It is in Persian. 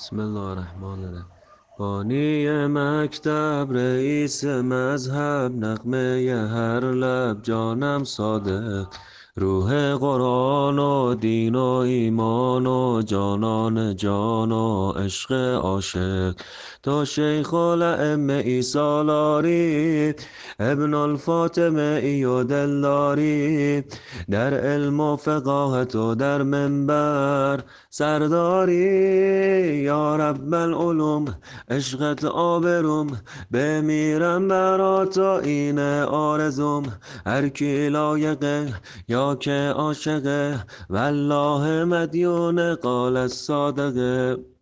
بسم الله الرحمن الرحیم. بانی مکتب، رئیس مذهب، نغمه هر لب، جانم صادق، روح قرآن و دین و ایمان و جانان جان و عشق عاشق. تو شیخ الائمه ای سالاری، ابن الفاطمه ای و دلداری، در علم و فقاهت و در منبر سرداری. یا رب العلوم عشقت آبروم، بمیرم برا تا این آرزوم. هر کی لایقه یا که عاشقه، والله مدیون قال الصادقه.